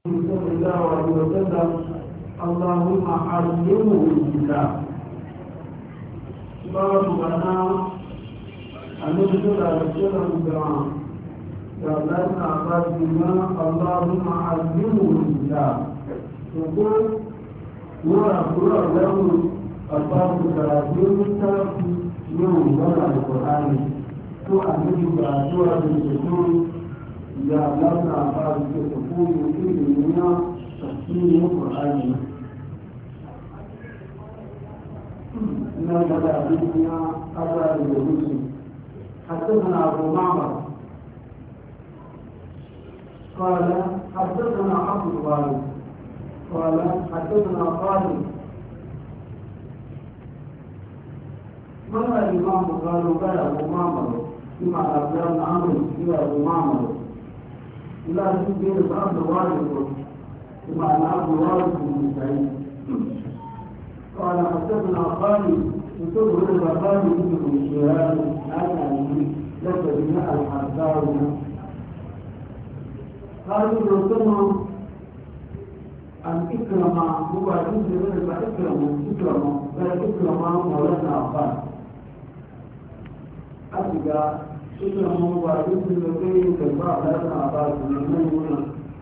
صلى الله عليه وسلم اللهم علمه الكتاب باب بنا النبي صلى الله عليه وسلم قالنا قادما اللهم علمه الكتاب يقول هو له أصحاب الكراسي التركي يوم وضع القرآن تو النبي بعثوا بالسكون يا لنا قال تقول في الدنيا تفسير القرآن إن بدا الدنيا أبا الرسل حدثنا أبو معمر قال حدثنا عبد الوارث قال حدثنا خالد من الإمام قالوا قال أبو معمر بما أبدأنا عمرو إلى أبو معمر إلى سيدنا عبد الوارث بما أن عبد الوارث بن سعيد قال حدثنا خالد يقول إلى خالد بن شهاب أنا لك بناء الحسار خالد يسمى أن إكرم مبادئ من إكرم مولانا عباس أتجا إكرم مبادئ من مولانا عباس من هنا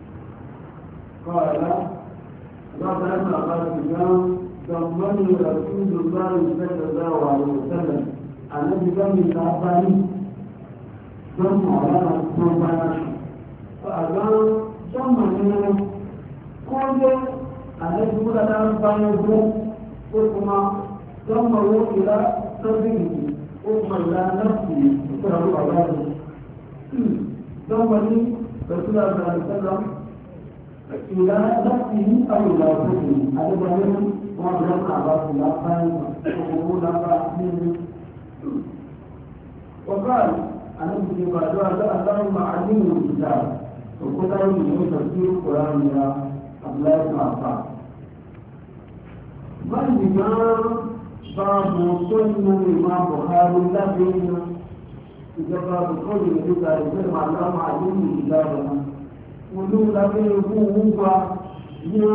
قال مولانا عباس جاء ضمني رسول الله صلى الله عليه وسلم أنا بجمع الأباني ثم مولانا عباس فأجان ضمني kọ́lé àlejòmúlá dáa bá yẹn gbọ́ ó kuma lọ́mọ̀wó ìlà sọ́bìnì ó kuma ìlà nọ́ọ̀sì ìtọ́jú bàbá rẹ̀ lọ́mọdé pẹ̀lú àgbàlagbà ìlà nọ́ọ̀sì àwọn ìlà òkèèrè àdébọ̀lé wọn lọ́nà àbáfò lápá owó lápá nínú. وقال أنا في بعض اللهم علمني الكتاب وقل لي تفسير القرآن الله تعالى والإمام باب سنة الإمام بخاري الذين جواب قول النبي صلى الله عليه وسلم اللهم علمني كتابنا ولو لم يكن هو يا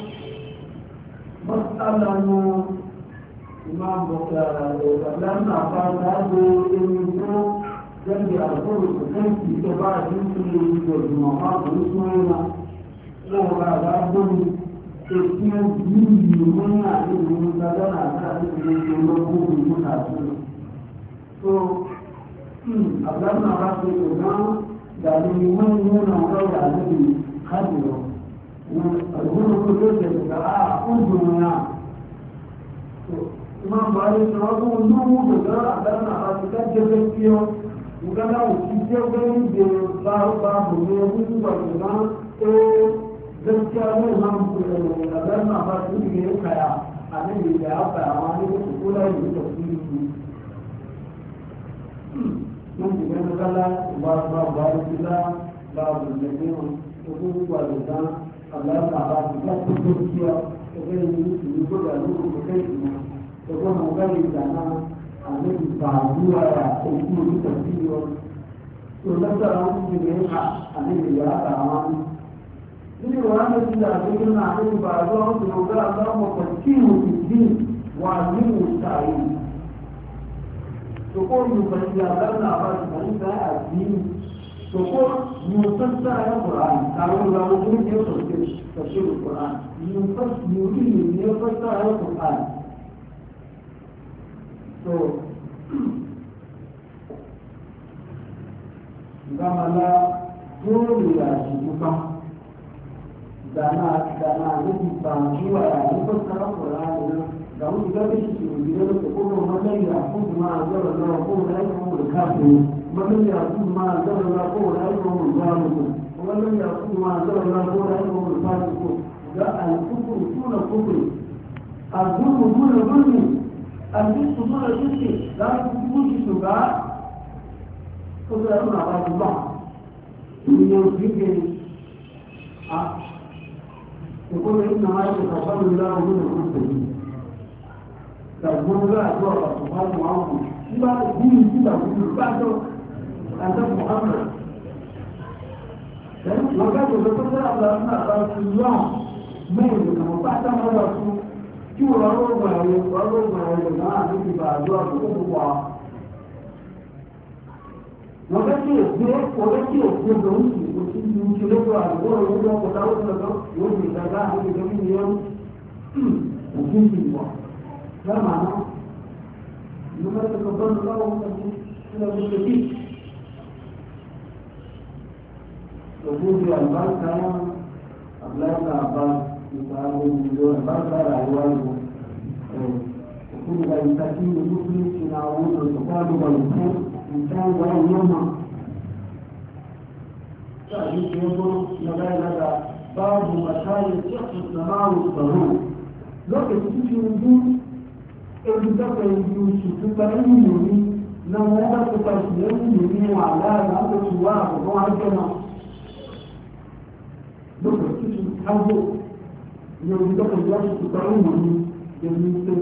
مسألة الإمام بخاري لما قال هذا الإنسان جنب الأرض وكيف تبع جنسه والجماعات والإسماعيلة wọ́n bá bá gbóni ètí yìí ní àdéhùn ìgbàgbọ́ àti àdéhùn ológun ìlú àdúrà. tó àbúrò bá ṣe ìgbà dàbí wọ́n ń mú náà lọ́wọ́ àdéhùn kájùlọ. àdúgbò tó ló ṣe ìgbà àkójọ náà. máa bá yẹ sọ ọdún olówó gbẹ̀gbẹ́ àbúrò àti kájẹ́ fẹ́ kí ọ. ìgbàgbọ́ òṣìṣẹ́ gbẹ́rù gbé bá bò ní ọdún tó gbàgbọ́ náà ó gaskiya ne ma a zarna ba su ne ya kaya a nan da ya kaya ma ne da su kula da su tafsiri su mun ji gani kala ba da kila ba da ne ko ba da dan Allah ta ba su ta gaskiya ko ga ni su ko da lu ko kai su ko ko mu ga ni da na a ne ba duwa ya ko ku tafsiri to nasara mun ji ne a ne ya kaya ma إني وأنا إذا أقولنا عليه بعضهم بنقول اللهم فكيه في الدين وعلمه التعليم. تقول فإذا أقولنا بعض فإذا الدين تقول يفسر القرآن. تعالوا لو يريد تفسير القرآن يريد يفسر القرآن. كما لا يولي يشوفه dana nufi zuwa yayin fassara Qur'ani da wani gabe shi ke gidan da kuma matsayi a kuma ma zara na ko da yake mu da kafu matsayi a kuma ma zara na ko da yake mu da mu matsayi a kuma ma zara na ko da yake mu da kafu da al-kufr tuna kufr al-zulm tuna zulmi al-fisq tuna fisq da ku shi su ga ko da na ba ba ni yau dike a يقول إنما يتقبل الله من المسلمين. تقول لا أدوار سبحانه وتعالى. إذا الدين كده بعد أن محمد wakati utapata labda basi mimi kama watu kiwa warogo na hivi baadhi kwa wakati ndio mchelewa alikuwa kwa sababu ndio ndio ndio ndio ukimbiwa kama ndio tukapanda lao kila mtu وجود البركة أبلاغ أبلاغ يتعامل مليون بركة رأيوانه وكل ذا يستكين المسلم تناول وتقالب والإنسان إنسان ويوم تأتي يقول لغاية لدى باب مشاهد شخص السماء والضرور لو كنت وجود إذا يجوز تبعيني نموذج تبعيني وعلى ذلك سواء وعلى lokacin cikin hazo yau da kan yashi su tsarin wani da nufin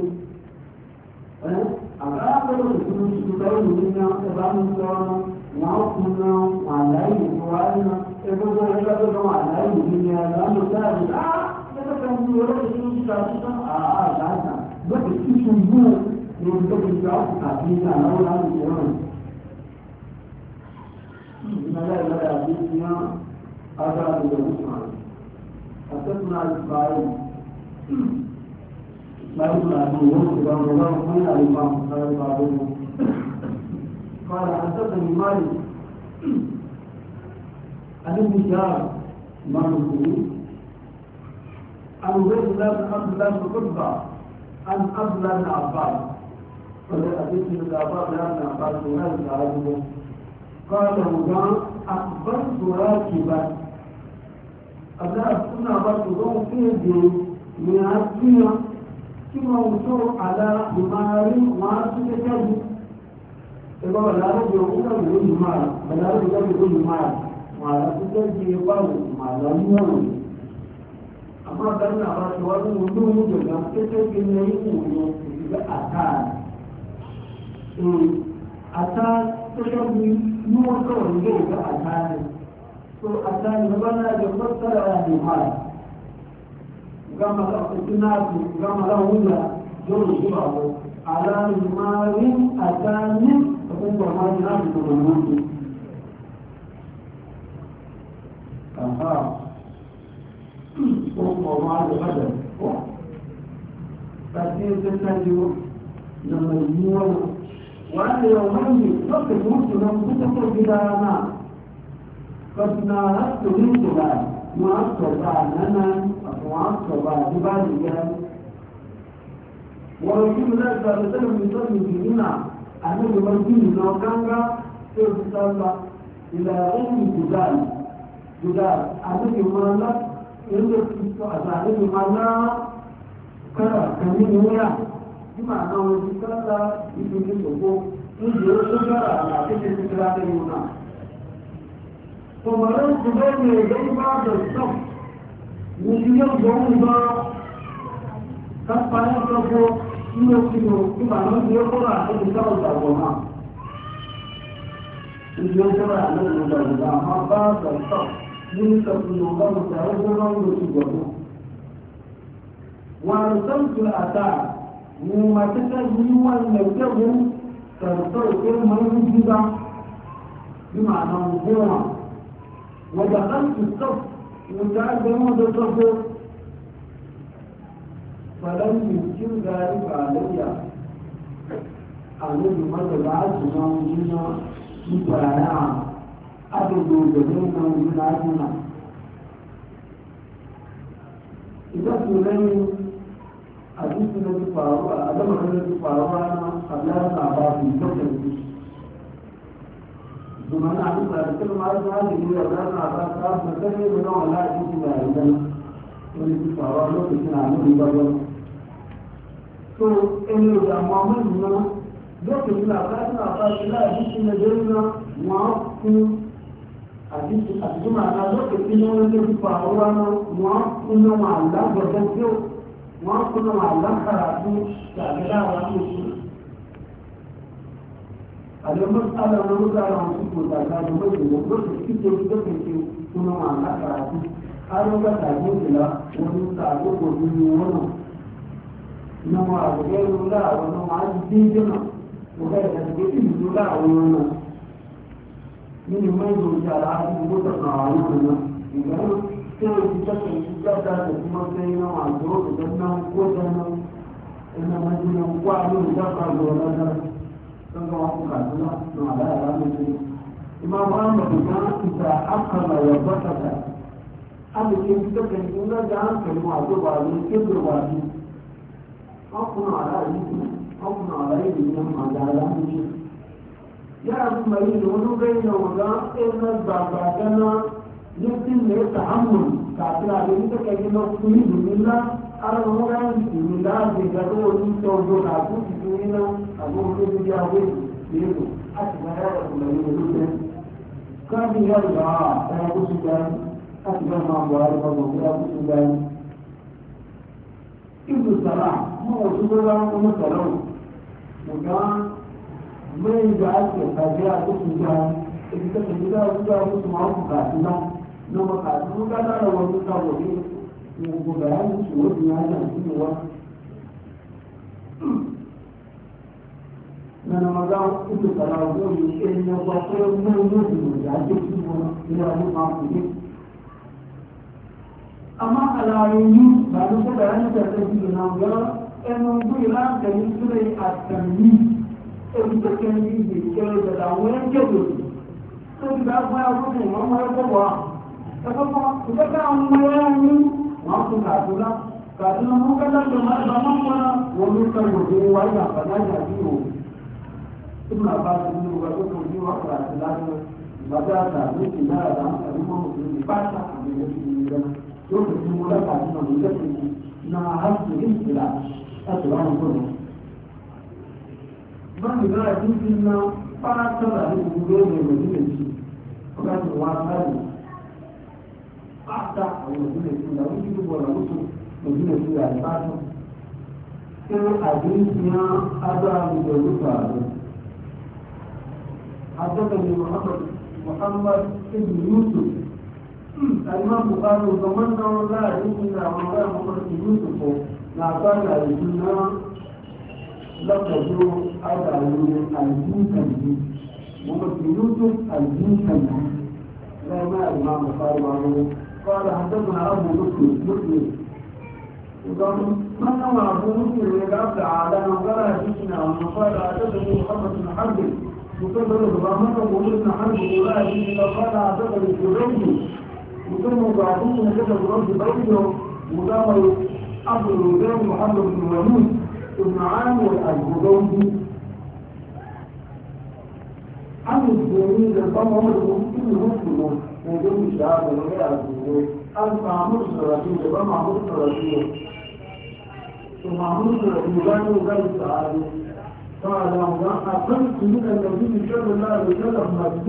a ƙasar da kuma su tsarin wani na ƙasanin tsawon wakuna malayi da wani na ebe zai ya zaga malayi da ne ya zama ta yi a ya ta kan yi wani da su ta su san a gasa lokacin cikin zuwa yau da kan yashi kafin na laura da yawan ina da ya da ya هذا هو المعنى حدثنا إسماعيل بن أبي يوسف رضي الله عنه الإمام قال حدثني مالك عن ابن شهاب إمام المسلمين عن عبيد الله بن عبد الله بن قتبة عن عبد الله بن عباس قال حدثني ابن عباس بن عباس قال أخبرت راكبا أبناء السنة برضو فيه من عزية كما وصول على حمار وعزية كذب إذا لا رجل يقول يقول حمار بلا رجل يقول حمار وعلى كذب يقول حمار لا يقول أما بأن أبناء السنة وصول جدا كذب يقول أتان أتان تشبه موضوع يجب أتان الثاني مبنى يفسر يعني هذا كما له هنا جور جبعه على المال أتاني تقوم بماجنا بالمنوط كفا وما الغدر تأثير تنتجه لما يمور وأن يومين فقط مسلم تتكر بدانا قد ناهدت منتها معصبة عننا معصبة ببالغا ورسول الله صلى الله عليه وسلم يصلي فينا أنه يمكن نوكانغا في الصلاة إلى غير جدال أنه يمالك يندر في الصلاة أنه يمالك كرا كمين ويا بما أنه يصلى يمكن يصلى يجب أن يصلى فمررت بين يدي بعض الصف وفي ضوضة قد فعلته كيلو كما نقول يقرأ عن الدولة وما يقرأ عن الدولة ما بعض الصف من تكون الله تعالى وسجده وأرسلت الأتى وما تتجه والمكتب ترسل كلمة جديدة بمعنى مفهومة ودخلت الصف وجعلت موضع الصف فلم يمكن ذلك علي عليه ماذا بعد موجودنا مبايعة أبدو جميعنا ومنعجنا إذا سليم حديث الذي فاروى أدم الذي فاروى قبلها الأعراف الفتن ثم أنا أعرف أن كل ما أعرف هذه هي أولادنا أعراف نتبه من نوع لا يجب ما عندنا والذي فاروى لو كنا عمل بابا تو إنه جمعنا لو كنا أعراف لا يجب نجرنا معكم àtijọ́ àná lókè tí wọ́n lé nípa ọwọ́ náà wọ́n kúnná wọn àlágbọ̀dọ̀ tí wọ́n kúnná wọn àlákàrà fún tàbí láwọn àkókò. àjọ mọ́sálà olórúkọ àwọn àkókò tàbí àwọn mọ́sálà lókè tí tó tó kéde kuma ma na karatu har ga taje kila wani sabo ko ni wannan na ma a ga rula wannan ma ji jina ko ga da ke yi rula wannan ni mai do jara ni ko ta na wannan idan sai ki ta kan da kuma sai na ma do da nan ko da nan ina ma ji nan kwano da ka zo na da kan ga wasu kasuna na da ya mutu imam ahmad ya ita akama ya batata abu ke fita kan ina da hankali ma zo ba ne ke da wani akuna ala yi nan ma da ala mutu ya abu mai da wani gai na wanda ina baba kana yakin ne tahammul kafira da ita kai na kuni dumilla ara mo ga ni dumilla de ga do ni to do na ku ti na abu ko ni ya we ni ko asmara da mai ne kan ya da ya ku su ga asma ma wa ba ko ya ku su ga ibnu salam mo su ga mo salam mo ga mai da ake kaje a ku su ga ita ta gida ku ga ku ma ku ka na no ma ka ku ga da wani ka wani ko da ya ci wani ya da shi wa nana maza ibnu salam ko ni ke ne ba ko mu ya ce shi ko ina mu ma ku ne amma alayi ba da ko da ya ta ce shi na ga en mu ila da ni su dai a tanni e ta ke ni ji ke da wani ke do to da ba ya ko ne ma ko ba ta ko ku da mu ya ni ma ku ka kula ka mu ka da ma ba ma ko wani ka ko wa ya fa da ya ji ثم بعد منه ويكون في وقت اعتلاف بدأت مثل هذا المهم في الفاتحة من الجنة يمكن ملاقاة من الجنة مع هذه الاختلاف أتبعه كله من لا يمكننا فأكثر هذه الجنة المدينة وكانت الواقع حتى المدينة لا يجب ولا يجب مدينة الفاتحة في أدريسنا أدرى من الوقت حدثني محمد بن يوسف الإمام البخاري وضمنه لا يمكن أن محمد بن يوسف لا قال لنا لقد أدعى الدين كنزي محمد بن يوسف الدين كنزي لا ما الإمام البخاري وعنه قال حدثنا أبو مسلم من هو أبو مسلم يقعد على قال حدثنا قال حدثني محمد بن حرب وكبر الغامة وقلنا حرب أولئك إذا قال أعتقد الجريد وكانوا بعضهم كتب رب بيته وقام أبو الرجال محمد بن وليد بن عامر الجدودي عن الجميل الضم عمر المسلم مسلم يجب الشعب وغير الجدود أنت عمر الرسول الضم عمر الرسول ثم عمر الرسول غير السعادة قال أقلت من النبي صلى الله عليه وسلم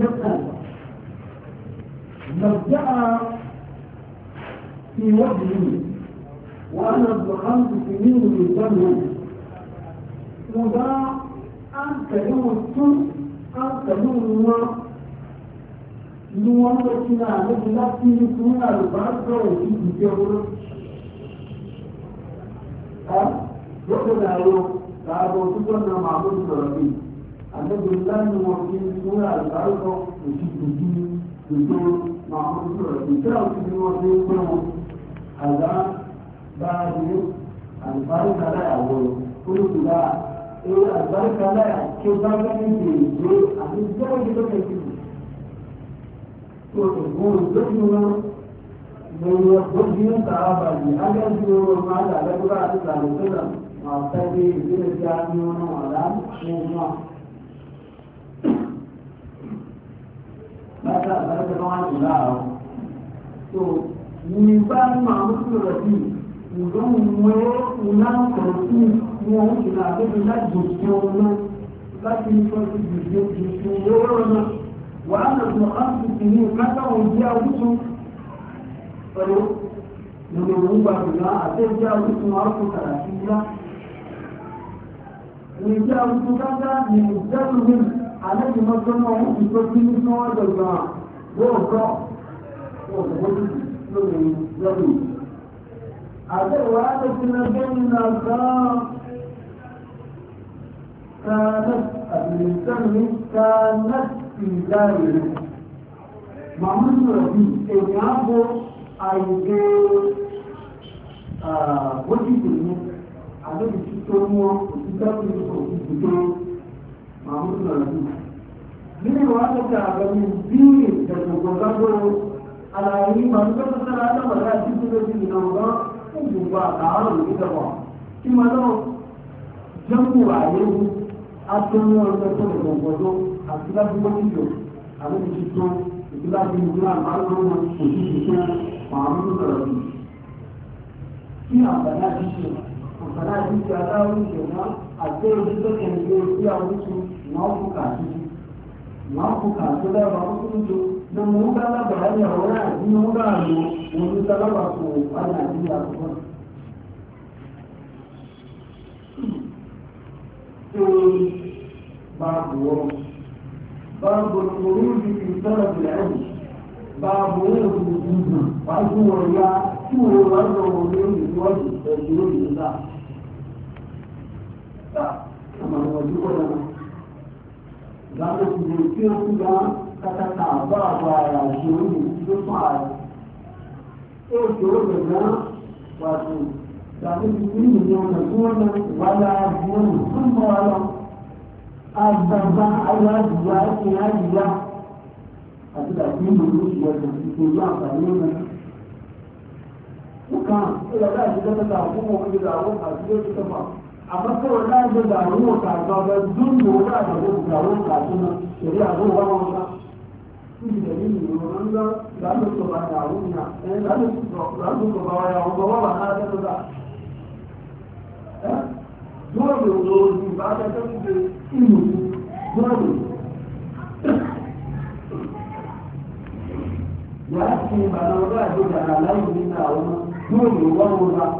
مبدأ في وجهه وأنا ابن 5 سنين من سنه وده أنت يوم السن أنت يوم النوار نوار وكنا نبي نسونا البركة وفي الجبر وكذا يوم قالوا تكون معبود ربي النبي الله موكل سورة البركة وفي الدين بدون معبود ربي كانوا في موكل هذا بعد البركة لا يعود قلت لا البركة لا يعود كيف بقى نجي أن الزوج يبقى تقول الزوج من يخرج تعبان هذا الزوج ما لا يقرأ على الكلام master भी इसी विद्यार्थियों ने आदान होगा ऐसा बड़ा जवान जुड़ा हो तो निपान मामूल रही उन्होंने उन्हें करती वो जिलाके बिना जुस्सों में لكن يكون جسمه وأنا ابن 5 سنين متى وجاء وجهه فلو نقول بقى أتجا وجهه معروف 30 وجاء وجهه من الزمن على ما كانوا يقولون سوى الجماعة وقع الرواية بين كانت في داره محمود ربي إنيابو أيدي وجدني على الشتومو وكتابه وكتابه محمود ربي من الوقت كان بيه كتبوغادو على أي منطقة سنة مرة تجد في نوضا وجوبا تعالوا كتابه كما لو جمعوا عليه أتمنى أن تكون الوضوء أكثر من وجوده على الشتوم وكتابه الإسلام معلوم وكتابه محمود ربي في أبناء الشيء أبناء الشيء على وجهنا أكثر من ذلك في أوجه Mafuka su da ba mutunci don mu ga da bayani a wani addini mu ga mu mun da ba su ana addini a kuma babu al-khuruj fi talab al-ilm babu al-wujud wa huwa ya huwa wajhu wajhu da kama wajhu zaɓe su ne fiye su ga kataka ba ba ya shiru ne su fara ko shiru da na wato zaɓe su ne ne wanda su wannan wala biyan sun ba wala azaba ayajiya ke yajiya a su da fiye da zuciyar da su ke yi amfani da kuka ila za a shiga ta tafi kuma wani da awon a cikin su kafa amma kawai na yi da ruwa kasuwa ba duk da wata da zai da ruwa kasuwa shari'a zo ba ma wata shi da yi ne wannan ga za mu so ba da ruwa za mu so ba ya ba ba na ta da dole ne ba ta ta da ilimi dole ya ce ba na wata da halayen na wani dole wani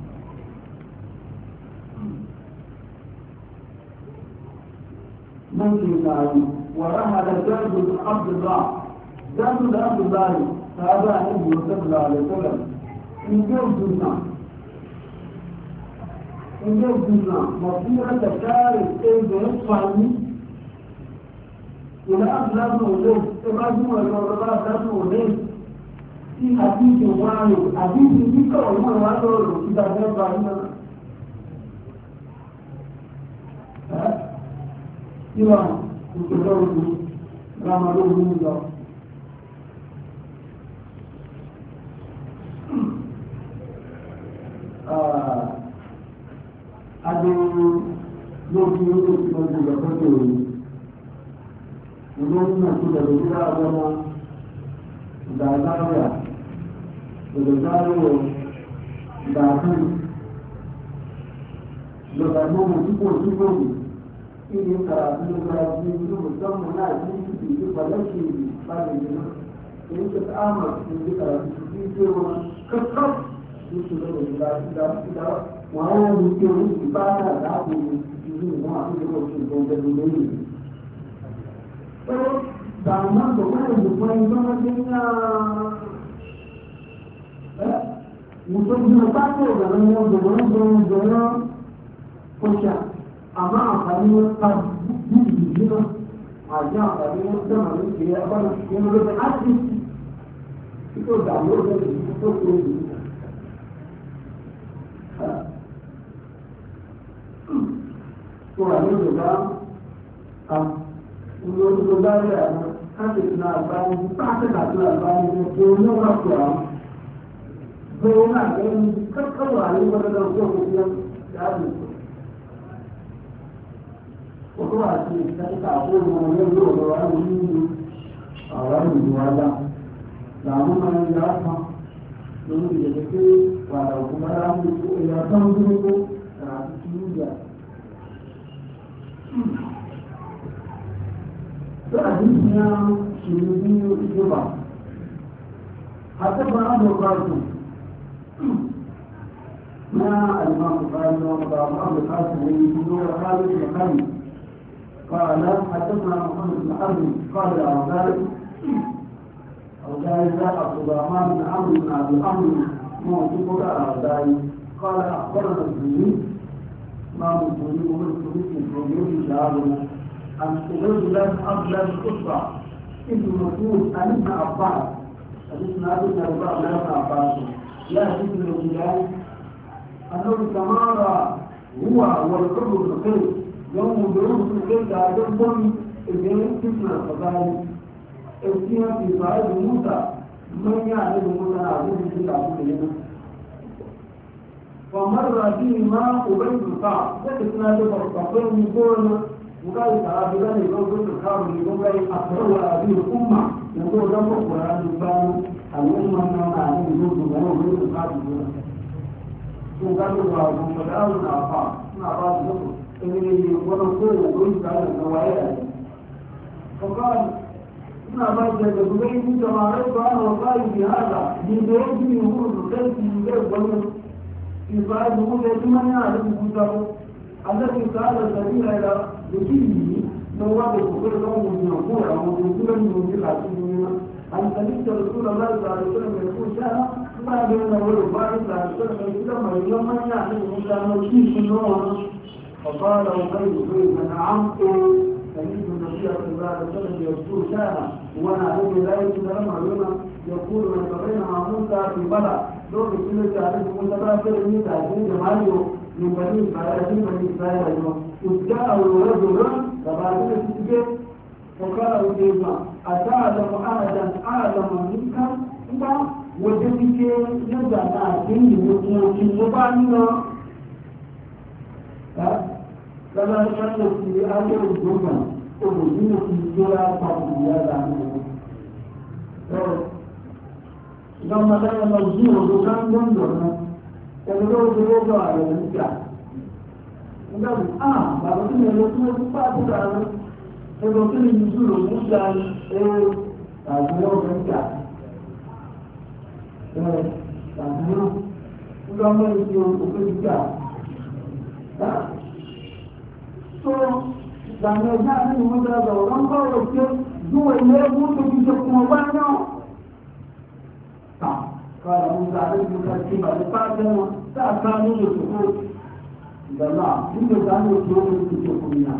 ممكن تعلم ورحل زاد بن عبد الله زاد بن عبد الله تابع النبي صلى الله عليه وسلم إن جوزنا مصيرة شارع بيصفعني إلى أغلب وليه إبراهيم والرضا أغلب وليه في حديث واحد حديث ذكر عمر وعدل إذا كان إبراهيم Iwa ìpèlọ́rùn ramadóhùn lọ. Adéwò lókè ó tó ti lọ́jọ́ ìlọ́pọ̀tò òní. Ìlú náà tó lọ́jọ́ ìlú àgbọ́nà ìdàgbàrà, ìdàgbàrà, ìdàgbàrà, ìdàgbàrà sípò ini karatu lagi itu betul mana itu pada sini pada ini ini kita amat ini karatu itu kekal itu sudah mau mungkin ibadah tapi ini mau itu untuk ini terus dalam doa itu pun namanya untuk dilakukan dalam doa kosong amma amfani wata jina a ji amfani wata mara ke ya bana yin rufin asibiti ito da lokacin da su so ko yi to a yau da ba a wani da ba da yana kan da suna albani ba ta na suna albani ne ko yi wa kuwa ko yana ganin kakkarwa ne wani da ko kuma ya yi Òtún àti ìtẹ́kítà àkóòrò ọ̀rẹ́ yóò lọ́wọ́ àwọn onílù àwọn ìlú wájá. Làwọn máa ń yá kan lórí ìdẹ̀kẹ́ pé wàdà òkú bára ń gbogbo ẹ̀yà tó ń dúró tó rà sí kí ní ìjà. Tó àdínkù ní a ṣèlú bí ìjọba. Àtẹ́kọ̀ọ́ àbọ̀kọ̀ àtùn. Ní àìmọ̀ àbùkárí wọn bá àbùkárí wọn ìlú ọ̀hálẹ̀ ìmọ̀kánì. قال حدثنا محمد بن حرب قال عن ذلك وذلك عبد الرحمن بن عمرو بن عبد الحمد موثوق على ذلك قال اخبرنا الزهري ما الزهري ومن في شهادنا عن عبيد الله بن عبد الله بن قصه ابن مسعود عن ابن عباس حديثنا ابن عباس لا ابن الهلال انه تمارى هو والحب الفقير يوم بيوم الفقير تعجبهم الجنين تسمى الفضائل السيرة في صعيد موسى من يعلم موسى عزيز في العبد فمر فيه ما أبيت الصعب ذكرنا تفرقين من دون وقال تعابدان يقول قلت الخارج يقول لي أخروا هذه الأمة يقول لم أقل هذه الأمة الأمة ما عليه يقول وهو قلت الخارج وقال الله فدعوا الأعصاب مع بعض النصر إنني ونصور وقلت على النوايا فقال ابن عباس يقول كنت ما رأيت أنا وقالي في هذا بيدي يقول الخير في يقول في صاحب موسى يتمنى يعرف موسى الذي سأل السبيل إلى بكيه نواب الكفر لهم من يقول أو من يقول من يقول أن سمعت رسول الله صلى الله عليه وسلم يقول شاء ما بين الوالد صلى الله عليه وسلم يقول يوم يعرف موسى وكيف النور فقال وخير نعم سمعت النبي صلى الله عليه وسلم يقول شاء وانا عليه لا يتكلم علينا يقول من بين موسى في بلد لو كنت تعرف موسى باكر من تعرفين جماعه من بني إسرائيل بني إسرائيل وجاء رجل فبعدين تسجد فقال وجيبا أتعلم أحدا أعلم منك أنت وجدك نزعنا كل مباننا كما كان في آخر الجمعة ومدينة الجرى فضلية لما كان موجود وكان جنبنا كانوا يقولوا على النجاح وقال بعد كده يقولوا بعد كده يقولوا ينزلوا النجاح تعالوا النجاح تعالوا وقالوا يقولوا النجاح dan ya ni muda da orang kau ke dua lebu tu bisa kumabanya tak kalau muda ada juga tiba lepas dia tak akan itu dalam itu dan itu itu punya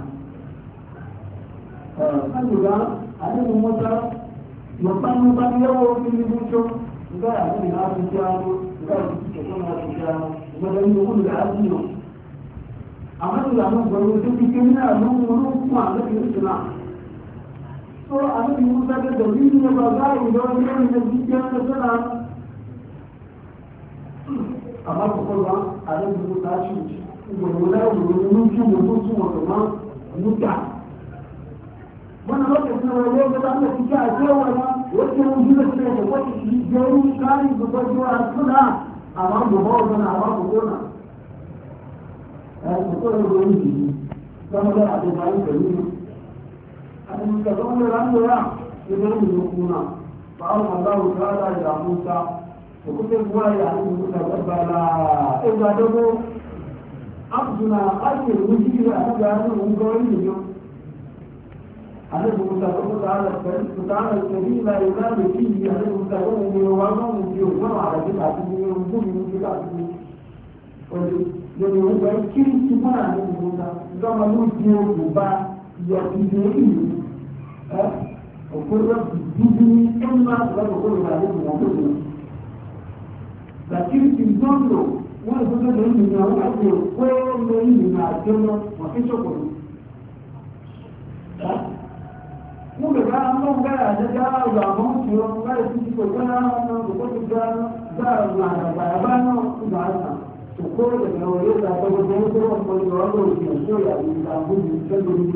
kan juga ada muda lepas dia orang ini muncul enggak ada di hati dia enggak di hati dia muda ini pun ada dia أمر الله بروز بكمنا نور ما نبي الإسلام. so أمر موسى كدليل وبعدها يدور من النبي كان السلام. أمر الله على موسى شو ولا ونوشي ونوشي وكما نجح. من وقت النووي بدأنا في كأس ولا وقت موجودة في وقت يجري كاري بقدر أصلها أمر بقولنا أمر بقولنا. Betul begini, kalau ada bayi begini, ada kalau orang orang itu berguna. Kalau Allah Taala ya Musa, begitu buat yang Musa berbala, ada tu, abduna akhir mujib ada ungkapan ini. Ada Musa Taala kali la ilaha illa ada Musa orang mujib orang ada kita mujib lórí ọgbà kí tí wọ́n rà nínú ìgbóná lọ́mọ ló di ogun bá yọ ìdè ìlú òkúrò dídí ní ẹ̀ńmá lọ́dọ̀ kó lè wà nínú wọn lóde. Bàtí ti gbọ́ndọ̀ wọ́n lè gbọ́dọ̀ lórí ìrìn àwọn àti òkú lórí ìrìn àjọ lọ wọ́n fi ṣòkòrò. Mo lè bá àwọn ọgbà àjẹjá ọ̀rọ̀ àwọn oṣù ọ̀rọ̀ láì fi ṣe pẹ̀lú àwọn ọmọ tó gbá àwọn àgbàyàbá náà ìgbà àìsàn. Syukur dengan orang yang dapat berjaya menjual sesuatu yang dilakukan sendiri.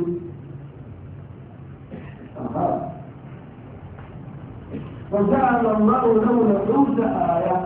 وجعل الله له الخمس آيات.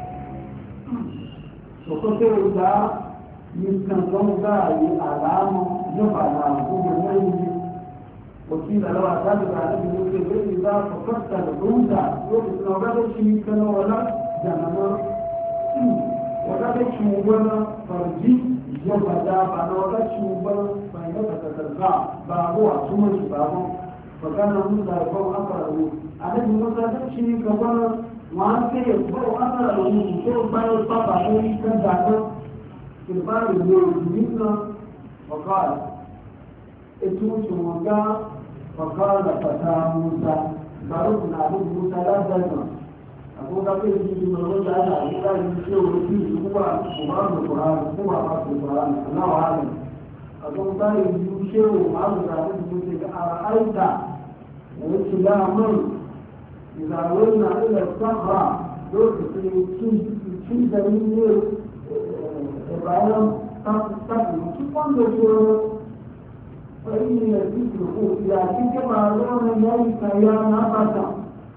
وكثر ذا يمكن ذا علام جمعنا كل يوم. وكيل لو أتابع على المسلم إذا فقدت الخمس يوم نوبة شيء كانوا ولا جنما. wakati shugaba farji ya fada ba na wakati shugaba bai da takarda ba ko a tuma shi ba ko fakana mun da ko aka rawu àdébí mọ́tò àdébí kọ̀ọ̀kan wọ́n á ké ẹ̀kọ́ wọn á rà lóhùn tó bá yẹ pápá lórí kẹta náà ìbára ìlú òdùnú náà ọ̀gá ètò ìṣòwògá ọ̀gá àgbàtà musa bàrúkù náà àdébí musa lágbàgbà àkókò pé ìdíje lọ́wọ́ dáadáa àyíká yìí ṣé o ti ìlú wà òmàlù kòrán fún àwọn àkòkòrán aláwọ̀ àlẹ́ àkókò ìlú ṣé o máàlù àdébí musa ara àìsà òun ti dá a mọ́rùn إذا ولنا إلى الصخرة دول في دليل العالم تقل كيفان يقول فإن الذكر لكن كما لون ذلك يا نبتا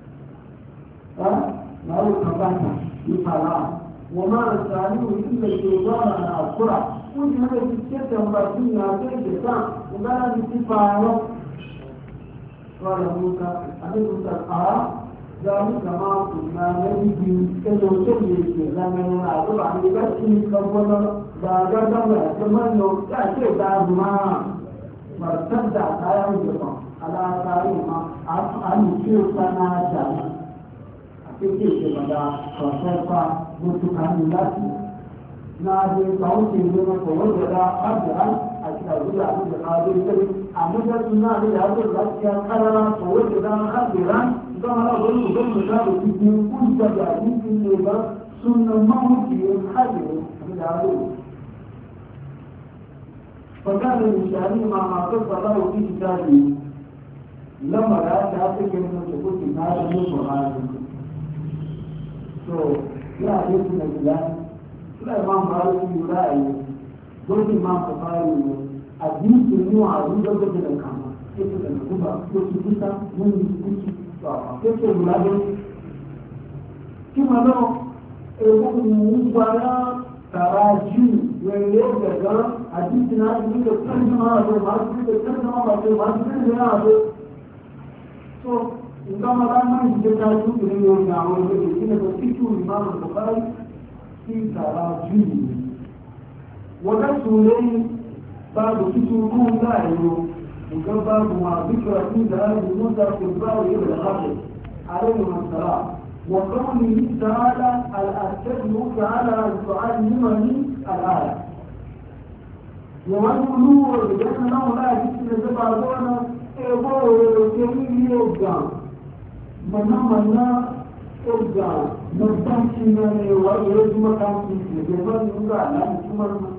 لا يتبتا بفلا وما رساليه إلا الشيطان على القرى وجهة الشيطان مرسينا كيف وقال بسفاره قال موسى أبي موسى ذلك ما كنا نجد كذو شيء زمن أقول عن بس كونا بعد ذلك كمان يوم كأشياء دارما مرتد على وجهه على كارما عن شيء سنا جانا أكيد كذا كفرقا متكاملات نادي كونسي من كوجدا أجرا أشهد أن لا إله إلا الله أمدا سنا لهذا الرجال كلام كوجدا أجرا كما أقول لكم مثال في كل جديد في اللغة سنة موت حجر من هذا فكان الإنسان ما قص له في كتابه لما رأى ذلك من تقول كتاب من القرآن لا يمكن أن لا إمام مالك يرائي دون إمام بخاري الدين النوع عدود من الكامل كيف تنقل كيف من يسكت kéèké ìlàdé kí wọn náà ewu ìwúgbàrá tààrà jù wẹ̀rẹ̀ gẹ̀gán àdíjì náà ti nílò tẹ́lẹ̀ máa rẹ̀ máa ti nílò tẹ́lẹ̀ máa rẹ̀ máa ti nílò náà rẹ̀ tó nǹkan máa bá máa ń jẹ́ ká tó kìí lórí àwọn ilé ìpínlẹ̀ tó títù ìmáàmù bùkárí sí tààrà jù wọ́n lẹ́sùn lẹ́yìn bá lò títù kú láàrin وكفر ذكر في ذلك موسى في الباب الى الخطر عليهما السلام وقوله تعالى أتدعوك على أن تعلمني الآية ومن يقولوا بأن له لا يجب أن تبعدون كريم يرجع منا يرجع نستمشينا ويرجع مكان فيه بمن يرجع لا يجب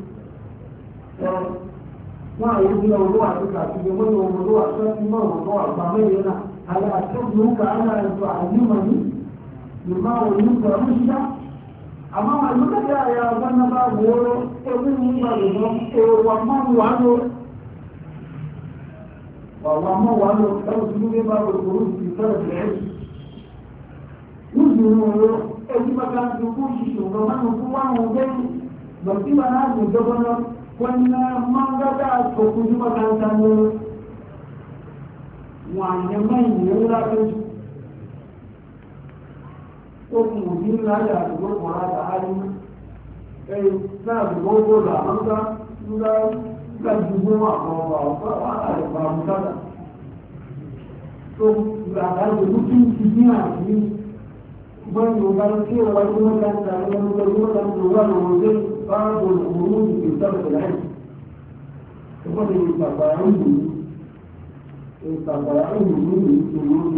wọ́n àyè bí ọwọ́ àtúkà àti ìgbẹ̀mọ́ ní ọmọdé àṣọ tí mọ́ ọ̀pọ̀ àgbà mẹ́rin náà àyè àtúkù ká ara ẹ̀tọ́ àyímọ̀ ní ìmá òní pẹ̀lú ṣíṣá àmọ́ àlùkẹ́kẹ́ àyà ọgbọ́nà bá wọ́ọ́rọ́ ẹgbẹ́ ní ìgbàlùmọ́ èèwà máa wà lọ wàwà mọ́ wà lọ ẹ̀rọ tí wọ́n bá wọ́n kò ní ìfẹ́rẹ̀ bẹ̀rẹ̀ níbi ìrọ̀ ẹbí bàtà ti kú ṣiṣẹ́ ọ̀gá máa ń fún wọn bẹ́ẹ̀ lọ́sí wọn á lè jọba lọ wannan mangada ko kuma makaranta ne wani mai ne wuraren ko kuma yin lada da gwamnati da halin kai na da gogo da amurka suna ga dubu ma ba musada to ga da mutum cikin ne wani yogar cewa wani makaranta ne wani makaranta wani بعض الخروج في سبب العلم يقول يتبعون من الخروج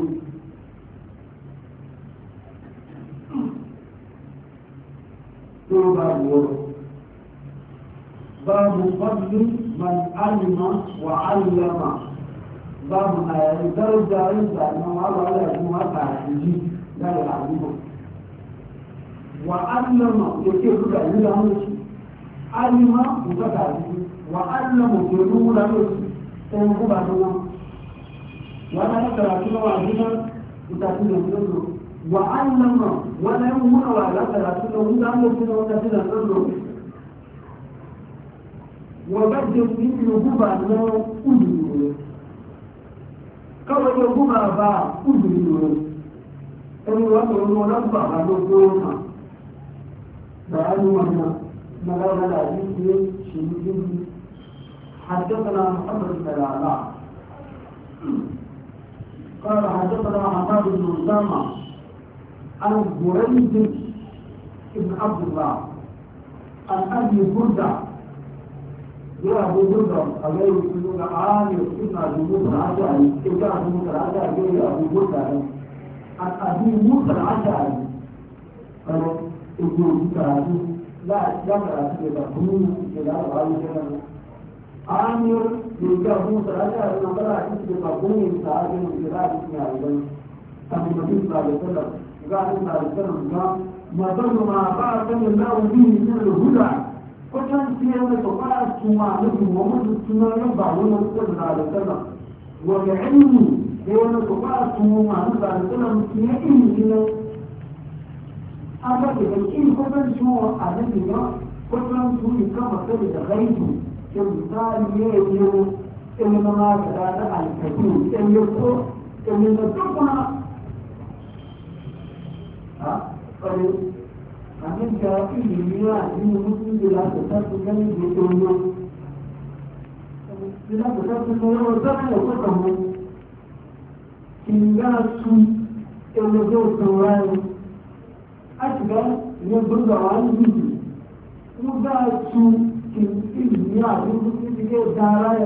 باب فضل من علم وعلم باب ما يدرج عند أنه على جمعة عجيب لا يعلمه وعلم يكيف تعلم علم متعلم وعلم يدوم لا يسمى تنقب عنه ولا يتراكم وعلم متعلم وعلم ولا يمون ولا تراكم ولا يمون متعلم وبدل من يقوم عنه أدوه كما يقوم أبا أدوه ẹni wọ́n tó ń wọ́n bá wà ló tó ń hàn báyìí wọn náà مغانا العزيز شمسين حدثنا محمد بن العلاء قال حدثنا حماد بن أسامة عن بريد بن عبد الله عن أبي بردة يا أبو بردة أغير يقولون عامر ابن أبي موسى العشعري ابن أبي موسى العشعري غير أبو بردة عن أبي موسى العشعري قال ابن موسى لا يقرأ في القانون إلى أربعة عامر يجا موسى العشعري نقرأ في القانون ساعدين إلى أربعة أبو النبي صلى الله عليه وسلم قال صلى الله عليه وسلم مثل ما بعثني الله به من الهدى وكان في يوم تقال سمع نبي محمد سمع ينبع صلى الله عليه وسلم والعلم يوم تقال سمع نبي صلى الله عليه وسلم سمع أما كذلك كمان شو عددنا كمان شو كما تبي تغيره كمثال يجيو إنما كذا على الكثير إن يكون إن نتوقع Amin kaki dunia ini mungkin bila bersatu kami bertemu, bila bersatu semua orang yang bertemu, hingga su elok semua, asyik yang berdoa ini, mudah su dunia ini juga darah,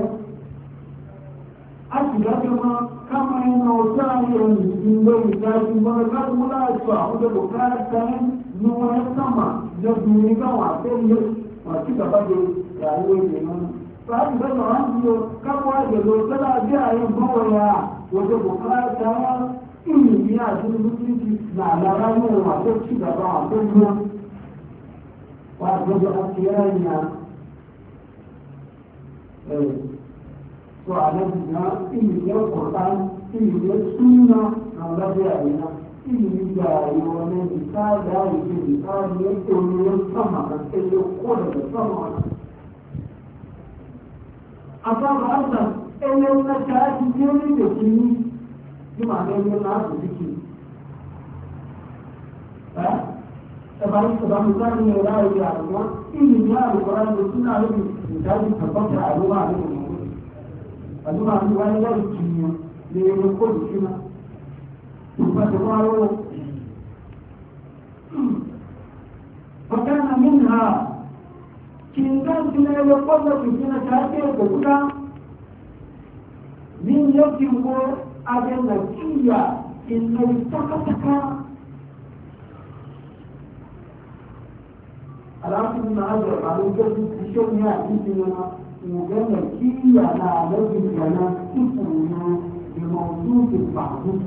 asyik kama inaotari ndio ikaji mbona mula kwa ndio bukata nuwa sama ndio dunia wa tendo wakika bado rawe ni bali bado ndio kama ndio kala dia yao ya ndio bukata ili ya tunduki na laramu wa kika ba ndio wa ndio akiana وعلمنا إن القرآن إن السنة نولد علينا إن جاء ومن مثال ذلك المثال يكون يسمع أن يقول يسمع أصاب أيضا إن المشاهد يوم يكون بمعنى أن الناس ذكي Sebab bukan ni orang yang ada, ini dia orang yang sunnah itu jadi sebab agama itu. Agama itu orang yang kimia, dia ikut kimia. Sebab itu, Fakana minha cinta tunayokwenda kukina chake kukuta min yokiwo agenda kia inayotakataka alafu tunaanza kuanza kushona hizi na kia na lazima yana kufanya ni maududu baadhi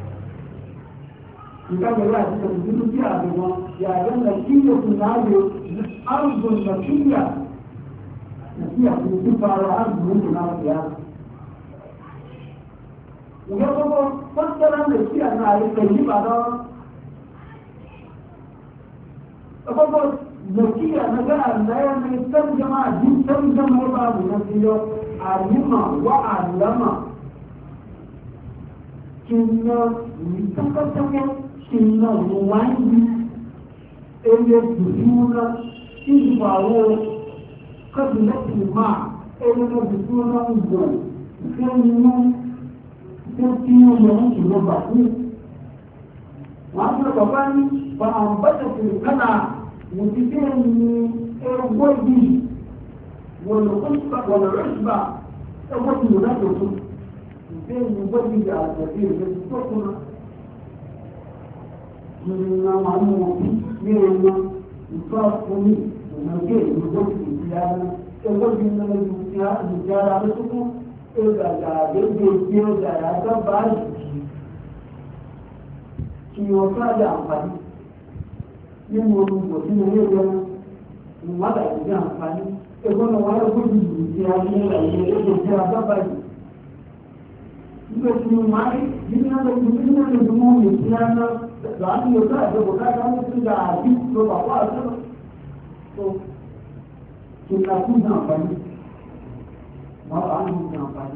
kama ya kitu kia hapo ya agenda kia tunayo ardu makia na pia kutupa ardu Mungu na pia unapo fakara na kia na ile bado hapo nakia nagara ndaya ni tarjama din tarjama babu nasiyo alima wa alama kinna nitakataka kinna wani ele duduna ibawo kabla ma ele duduna ngo kinna kinna ngo babu wapo babani faambata kana mutiteni erugwaji والعشبة أول منافسة بين مبدئ الكثير من السكنة من معلومة من مصافني ومجيء مبدئ الكلام أول من الرجال على السكن إذا جاء بيجي جاء كبار كي وصل أمفاني من وجودنا هنا وما يجي أمفاني ẹgbọ́n wọn yóò kó dùdù sí ayé ẹ̀yẹ ẹgbẹ́ tí a dábàá yìí. Nígbà tí mo máa rí nínú ẹgbẹ́ tí mo ní ìdúmọ̀ ní sí àná láti yóò ká ìjọba káàkiri àwọn tí ga àbí tó bàbá àtọ́nà. Tó kí n kú ní àǹfààní. Wọ́n bá ń ní àǹfààní.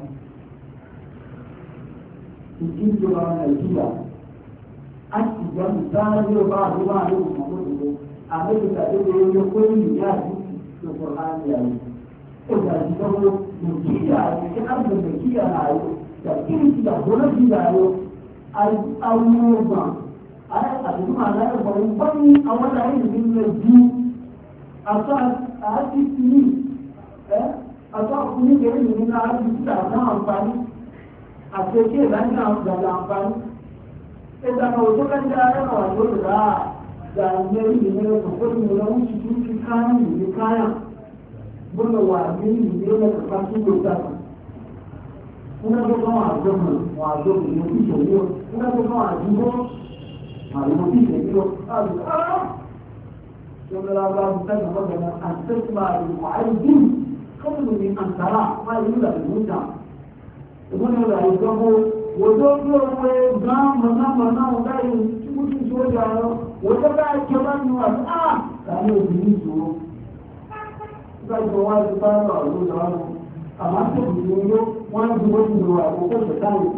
Ìdí ìjọba Nàìjíríà á sì jẹ́ ìdáná yóò bá àdúgbò àdúgbò mọ́tò àbẹ́tẹ̀ta tó lè yọ pé ìyá àdúgbò القرآن يعني إذا جدوا مكية كأرض مكية نعيو تأكيد كده هنا جدايو abubuwan a cikin ma'ana wani a wata yin da biyu a asibiti a kuni da yin na asibiti da na amfani a keke da ina da amfani idan ka wato kan da ya wato da ne ne ko ko ne na wuce cikin kayan bunda wa ne na kasu da ta una tó kọ́ àjọmọ̀ wọn àjọmọ̀ ìlú tí ìṣòwò una tó kọ́ àdúgbò àwọn tí ìṣèlú àdúgbò ṣọlá bá ń tẹ́lẹ̀ mọ́gbẹ̀rẹ̀ àtẹ́síwá ìwà àìdí kọ́mù ní àǹtàrà máa ìlú làbí múta ìwọ́n ní ọ̀rọ̀ àìjọmọ̀ wòjó bí owó gan mọ̀nàmọ̀nà ọ̀gá yìí tí kú sí ìṣòwò àrọ wòjó bá ẹ̀kẹ́ bá ní wà láàrín òbí ìṣòro nígbà ìṣòwò wá ti bá rọ̀ lóòrọ̀ àmọ́ tó ìṣòro wọ́n ti wọ́n ti lọ àkókò ṣẹ̀táyì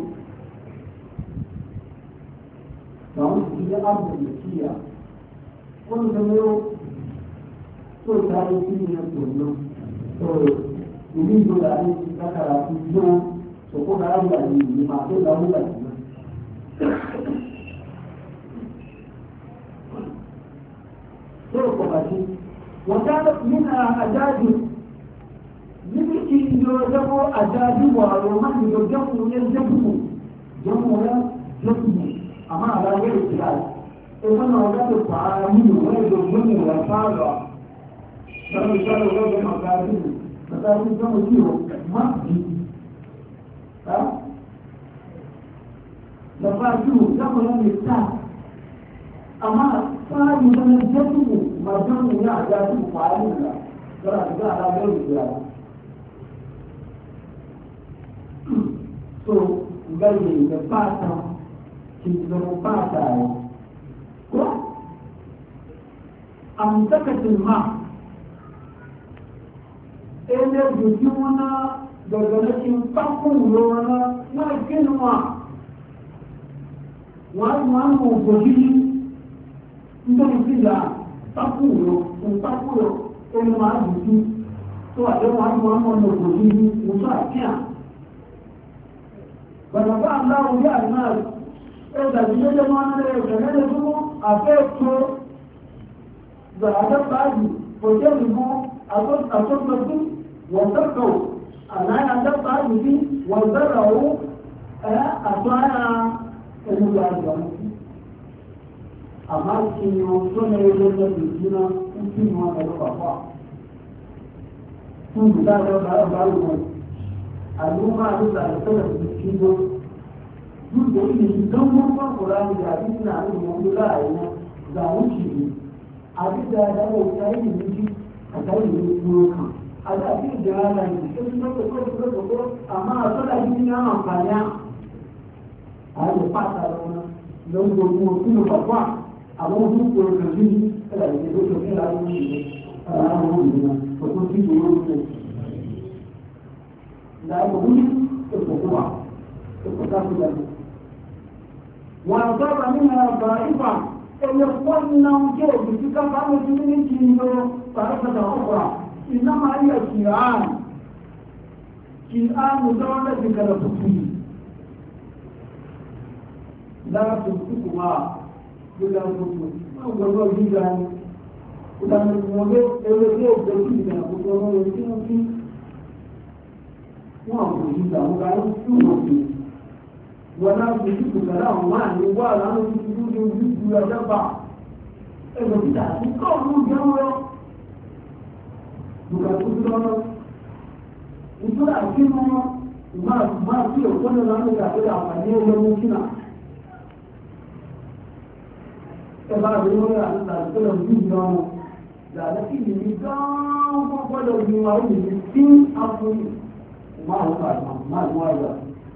làwọn ti yẹ àbùkù ìkíyà wọ́n ti lọ tó ìdáyé sí ilẹ̀ tó lọ tó ìlú ìjọba ní kákàrà ti yọ sọ̀kọ́ náà yà ní ìlú máa tó lọ nígbà tí wọ́n. tó o kọ̀ bàtí wọ́n dá nínú àjáde níbi tí ìjọ ọjọ́ àjáde wà lọ́wọ́ ìjọ jẹ́kùn yẹn jẹ́kùn àmọ́ àlàyé ìtura ẹgbẹ́ náà ọjọ́ tó fà á nínú wọ́n èdè gbẹ́mù rẹ̀ fáàlọ́ sọ́dọ̀ ìṣọ́lẹ̀ ọlọ́gbẹ́ màgáàdì màgáàdì jọ́mù tí ó má bí lọ́pàá tí ó jẹ́kùn yẹn lè ta àmọ́ fáàlì ìjọba jẹ́kùn màjọ́mù ní àjáde fà á nínú rẹ̀ sọ́dọ̀ àti àlàyé ìtura so gari da fata ki zama fata ne ko amsakatin ma ele buji wana daga nakin fakun wana na kinwa wani mo boji ndo fila fakun ele ma buji to ade wani mo boji mo sa kia bàbá aláwọ̀ yà náà ẹgbà tí ó jẹ́ máa ń rẹ̀ ìrẹ̀lẹ́ fún àfẹ́ tó gbàdá báyìí kò jẹ́ ìbú àtọ́gbọ́sí wọ́n tọ́kọ̀ àláyàjá báyìí bí wọ́n bẹ̀rẹ̀ ó àtọ́ ara ẹnìyà àjọ àmá kí ni ó tó ní ẹgbẹ́ lẹ́bí ìdíná ń kí ni wọ́n ẹ̀rọ bàbá fún ìdájọ́ bàbá wọn al'umma da alƙalar jiki ba duk da ilimi don murfan ƙurani da abin na abin wani ra'ayi na ga wuce ne abin da ya wauta yi miji a tare da kuma kan a da abin da ya rana ne sai sun da kawai amma a tsada yi na amfani a yi fata da wani don gobe wasu ne babba a wani duk da kan yi kada da ke zo kai rayuwar ne a ranar wani ne ba kun fi da wani لا يقول الخطوة التكافل وأصاب منها ضائفة أن يقولنا وجوه بتكافل من جنده طائفة أخرى إنما هي شيئان مدونة كالفتي لا تمسكها بلا فتوى أولا جيجان ولا نقول أولا جيجان ولا نقول wọn kò ní ìgbà wọn bá ń tún wọn sí wọn náà fi títù pẹ̀lú àwọn máa ní wà láwọn títí tó ní ojú ju ọjọ́ bá ẹgbẹ́ títà àti kọ́ọ̀lù jẹun lọ nígbà tó tó lọ́nà nítorí àti wọn máa fi òkú ní lọ́nà ìgbà pé àǹfààní ẹgbẹ́ mú sínà ẹ bá rí wọn rà nígbà tó lọ sí ìjọ wọn làlẹ́ kí ìdí gán kọ́kọ́ lọ bí wọn ó lè fi àfúrú máa ń bá máa ń wáyà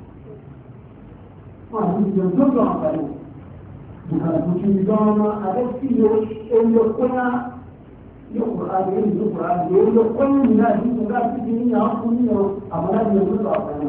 máa ń jẹ lọ́dọ̀ àbáyọ ìgbàlódé ìdánwò àdéhùn èlò kọ́nà yóò kọ́ra yóò yóò kọ́ra èlò kọ́nà nínú àdúgbò láti fi ní àwọn fún yíyan àwọn láti yẹ lọ́dọ̀ àbáyọ.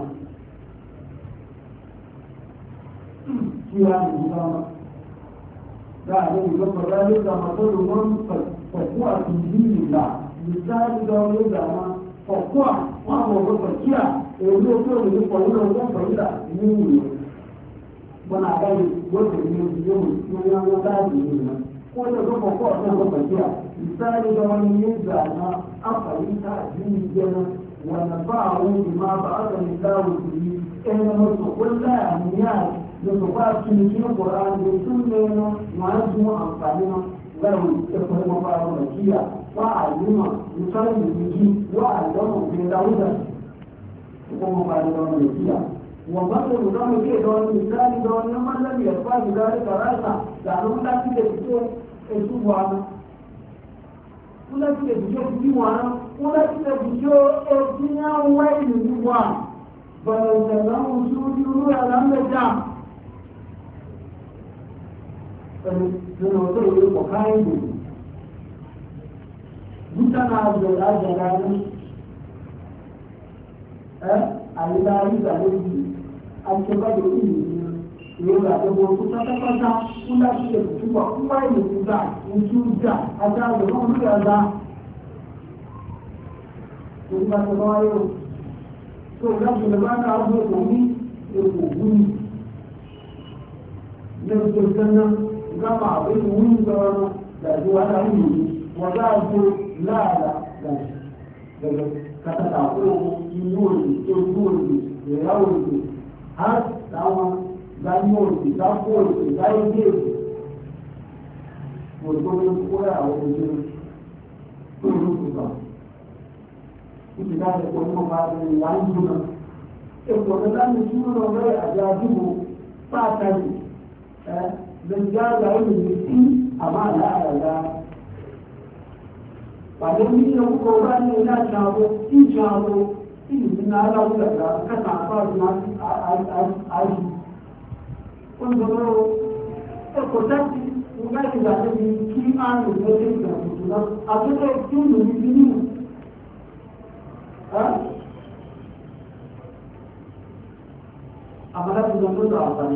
kí wàá ní ìdánwò láàrin ìjọba láyé ìjọba tó lò wọ́n pẹ̀lú àti ìdílé ìlà ìsáájú ìdánwò ló dà wọn. Ọ̀pọ̀ àwọn ọmọ ọ̀gbọ̀n kíá èyí ó tó lè pọ̀ nínú ọjọ́ ìgbàlódà ní ìlú. wani a gani wata ne yau ne ya ga gadi ne ko da ga ko na ga bakiya misali da wani yin zana afali ta jini gana wanda ba'u bima ba'atha lillahi bihi in mutu kullu amiyat da su ba cikin Qur'ani da sunne no ma'azu amfani no garu da kuma ba bakiya wa alima misali da ji wa alama bi dawuda kuma ba da bakiya ومثل ذلك دون مثال دون من لم يفعل ذلك رأسا لأنه لا تجد سبحانه ولا تجد سبحانه ولا تجد ابتناء وين سبحانه بل تنام سوجه على النجاة فنوصل المقايد متنازل الأجلال àyíláyé ìgbàlódé àjẹbáyé ìlú ìrora àjẹbọ tó pátápátá fún láti lè túbọ̀ fún wáyé ìgbà ojú ìjà adájọ́ náà lórí àgbà òun bá tẹ wáyé o tó láti lè bá náà bó èkó ní èkó wúni lẹ́nu tó sẹ́nà gámà àbẹ́ ìwúni sọ̀rọ̀ dàbí wà láyé ìlú wọ́n dáàbò láàlà gẹ̀gẹ̀ kàtàkà kó inú òyìn ojú òyìn ìrà òyìn á táwọn gbáyé òyìn dákó òyìn gbáyé déèdì òyìn tó ń kó àwọn òyìn tó ń kúkà níbi láti pọ̀ nínú bá ti wà ń dúnà èpò tó láti túnú lọ rẹ̀ àjọ àdúgbò pàtàkì lẹ́gbẹ́ àgbà òyìn sí àmà àlàáyà pàdé ní ọkọ̀ ọba ní ilé àjàwó ìjàwó ìlú ní aláwùdàdà kẹta àpáàdì àyí oúnjẹ́lọ́rọ̀ ẹ̀kọ́ tẹ́kì láti ìgbàlẹ́ ní kí á lè lọ́jọ́ ìgbàlódé náà àtúntò tí ó lò ní bí nínú àmàláti lọ lọ́dọ̀ àpàdé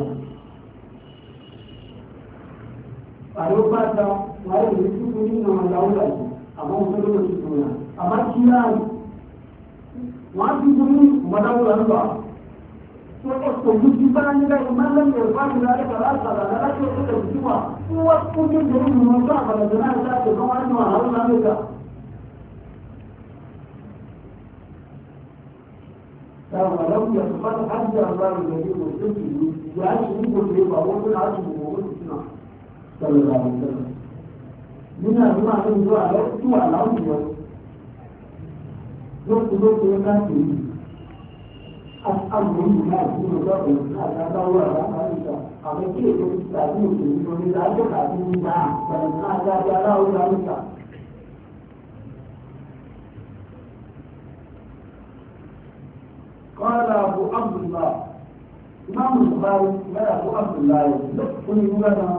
pàdé ó bá ta wáyé ìlú tí ó ní àwọn aláwùdàdà amma wani lokaci duniya amma kiyaye wani guri madawar ba ko ko guji ba ni da mallan da ba ni da karasa da da ke da jiwa ko ko ke da mun ba ba da na ta ko wani ma har na ne ka da walau ya fara hajja Allah da yake mutunci ya shi ko ne ba wani na shi ko wani suna sallallahu alaihi wasallam nínú àdúrà tó ń lọ àlọ́ tó wà láwùjọ lókùlókù káàkiri àwọn ìlú náà tí ó lọ́pọ̀ láti agbáwọ̀ àbáríta àwọn tí èdè tàbí òṣèlú onídàájọ́ tàbí nígbà pẹ̀lú náà jáde aláwọ̀ láwùjọ. قال أبو عبد الله إمام البخاري قال أبو عبد الله قل لنا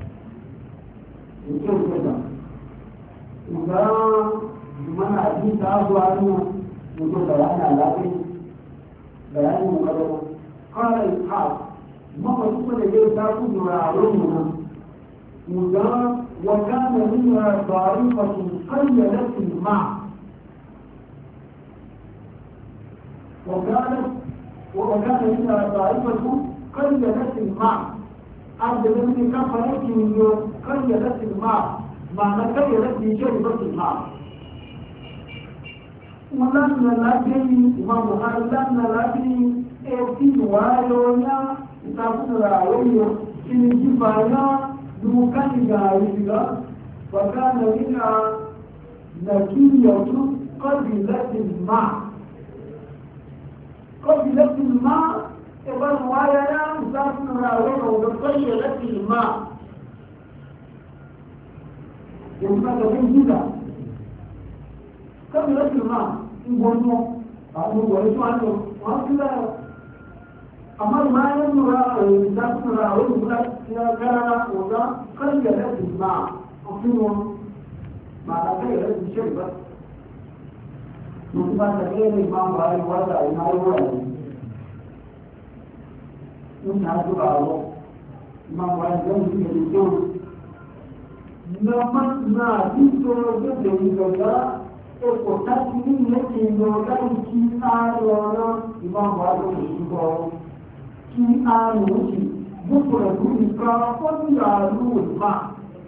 يقول كذا إذا من أجيب تعالوا عنه يقول بيان على بيان مقدر قال إسحاق ما قلت لي تأخذ معلومنا إذا وكان منها طائفة قيدت الماء وكان منها طائفة قيدت الماء عند ذلك كفرت من قيدت الماء معنى قيدت من شربة الماء ولن نلاقي إمام بخاري لن نلاقي إبتين وعيونا تكون رأيه في الجبايا دوكان جاهزة وكان منها نكية قبلة الماء قبلة الماء إبن وعينا تكون رأيه وقيدت الماء يبقى تكون جدا كم يأتي الماء يقولون أقول ويسوع وأصلا أما ما يمر تكون رأيه كان وذا كم يأتي الماء أقول ما لا يأتي شيء بس نقطة تغيير الإمام على الوضع ما يوالي نحن الله الإمام على الجنة يقول na títọ́ gbẹ́gbẹ̀ ìjọba ẹ̀kọ́ táti ní ìlẹ́kì ìjọba kí ààrẹ ọ̀nà ìbáwọ̀ àjọ́kù ṣùgbọ́ kí ààrẹ òjì بكرة كافة يعلو الماء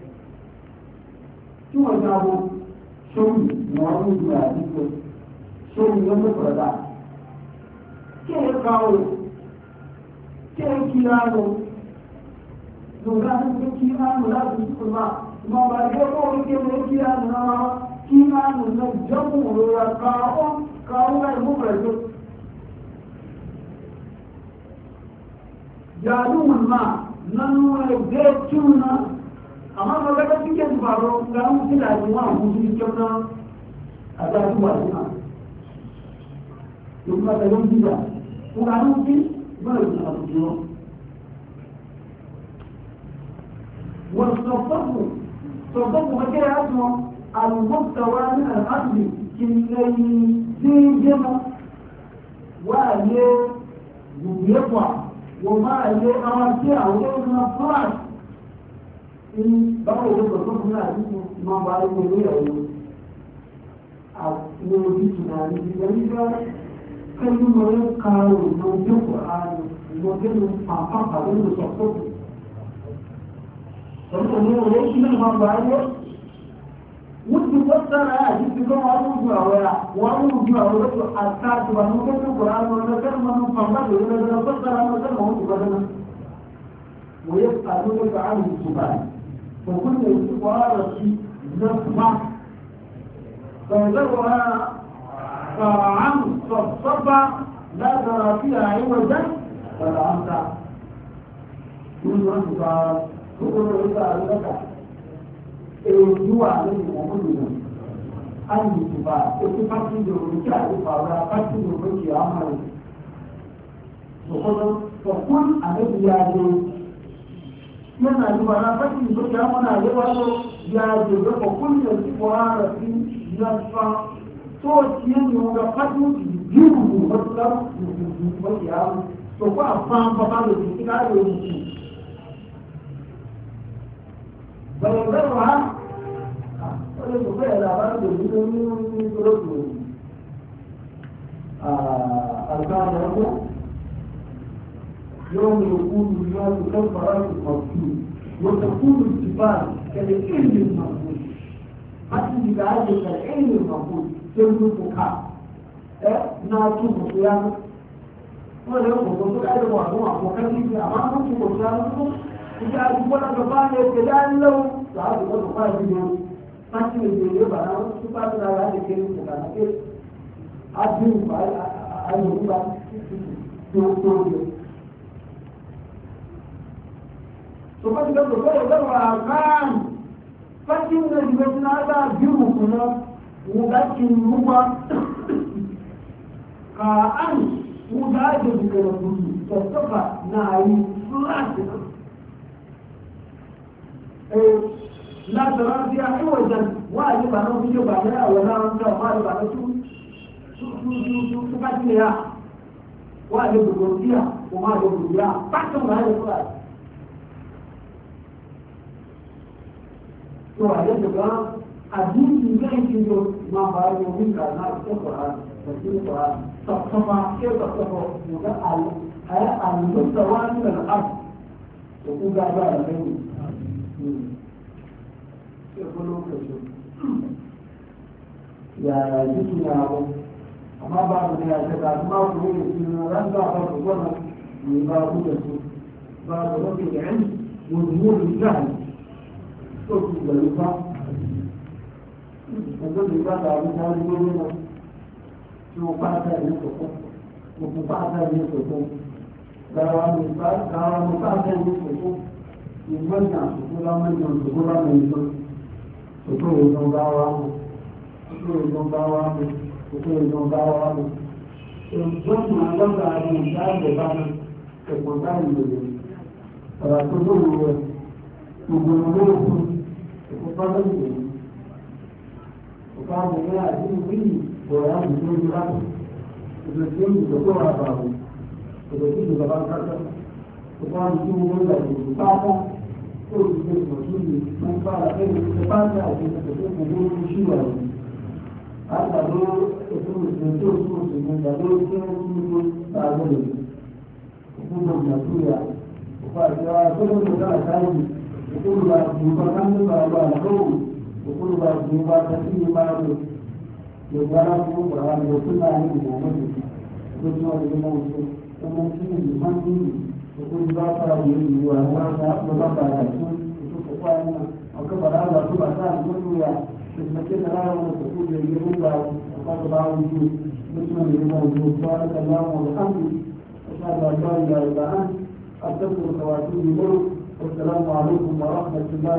شو جابوا شوي موجود يعني شوي يمكن كيف قالوا كيف كيانو لغاية كيانو لا تقول ما بعرفه كيف كيانو كيانو نجمو ولا كاو لا يمكن يعلو الماء ننو يبتشونا أما ما بقى تيجي تبارو كلام كذا يجوا مجيء كنا هذا هو الإسلام يوم ما تقول كذا وكانوا في ما يقولون والصفقوا صفقوا كذا اسمه المستوى من الأرض كي يجمع وعليه يبقى وما عليه أمريكا ويجمع فرص báwo ló sọ fún mi àdúgbò máa bá ilé ìwé ẹ̀rọ àwọn ojútùú àti ìgbà nígbà kẹ́lú mọ́ ń ka òun ojókòó ààrùn ìmọ̀gẹ́nu pàápàá ló sọ fún mi. ọ̀pọ̀ ní òun ó kílẹ̀ máa bá ayé wọ́n ti wọ́n sára àti ti kọ́ wọn mú ju àwọn ya wọ́n mú ju àwọn lọ́sọ̀ àtàkù àwọn ojókòó ààrùn ọ̀nàkẹ́rù máa ń pàápàá lórí lọ́sọ̀ wọ́n sára wọn sẹ́nu wọn ti gbọ́dọ̀ náà. wọ́n yẹ àdúgbò àrùn ìtùbà وكل استقرار في نصمة فذرها عن صفصفة لا ترى فيها عوجا ولا أمتع كل رجل كل رجل لك الجوع الذي يقولنا أن يتبع اتفاق الرجاء ولا فتح الرجاء عمل وقل الذي يجب yana yi ba na fashi ba ya mana yi wato ya je ga kullum ki fara fi nasfa to yin yi ga fatu jiru ba ta ba ya to ba fan ba ba da ki ka yi ki bayan da wa wani ko bai da ba da ni ko alƙawari ko يوم يكون الناس كالفراش المرسول وتكون الجبال كالعلم المنقول حتى يبقى كالعلم المنقول تملكها ناتو مصيانه ولا يقول لك أنا موضوع وكذلك أمامك مصيانه إذا أجبنا كفاية يتجعل له سأعد الله كفاية بيجو حتى يجب أن سبحان الله هذا الكلمة كان كيف أجب أن يقول فقد قالوا كان فكن جبتنا هذا جرمنا ولكن هو كأن مداجب كربه تصفى ناري فلاسك لا ترى فيها عوجا واجب أنه في جبالها ولا أنت واجب أنه تقتلها واجب الجنسية وما يجب الجنسية فاحكم هذا الفلاسك to a yadda ga addini zai fito ma ba ya yi ka na cikin Qur'an da cikin Qur'an safafa ke safafa mu ga ay al-mustawa min al-ard to ku ga ba da kai ke ko lokacin ya jiki ya ba amma ba mu da ya ta kuma ku ne shi ran da ba ku wannan ni ba ku da su ba da wani da ilmi wa umur al-jahl tó ti gbẹ̀rù bá ẹgbẹ́ mi bá dàrú dájú lórí náà tí mo bá dá ìlú kòkó mo bá dá ìlú kòkó gàrà mi bá dá ìlú kòkó ìgbọ́nyà kòkó lámẹ́jọ kòkó lámẹ́jọ kòkó ìdán bá wà mọ́ kòkó ìdán bá wà mọ́ kòkó ìdán bá wà mọ́ ìgbọ́nyà lọ́gbà àti ìdáàbò bá mi ẹ̀pọ̀ bá ìlú rẹ̀ ọ̀rọ̀ tó lóru rẹ̀ gbogbo olóògùn ìfúnpáwọ́ ìwé ọ̀pá àbẹ̀yẹ àti ìwéyìí bọ̀rọ̀ àbùkù ojú láti ìgbè tí ó ń dùn tó wà bàbù ìgbè tí ìjọba bá ń kásá ọ̀pá àbùkù owó ìgbà ìgbè pátá tó ti gbé ìgbà tó lè fún fára ẹni tó bá ń tẹ̀ àti ìgbà tó kò gbé ojú sí wà ní. àgbàdo ètò ìgbè tó tó ìgbè ìgbà tó tí ó ń gbé láàárọ̀ lè òkú gbọ̀ngàn tó yà فكل مجال ثاني وكل ما يفهم ما القول وكل ما تفيه ما يقرأ في القرآن والسنة عن محمد وكل ما وممكن يفهم وكل ما صار يجي وهو شاب مضبع يكون يشوف قائمة وكبر هذا كل كان كل يوم المكان هذا وتقول يجيبون وقد بعض مثل الموجود بارك الله وبحمده أشهد أن لا إله إلا أنت أستغفرك وأتوب إليك والسلام عليكم ورحمة الله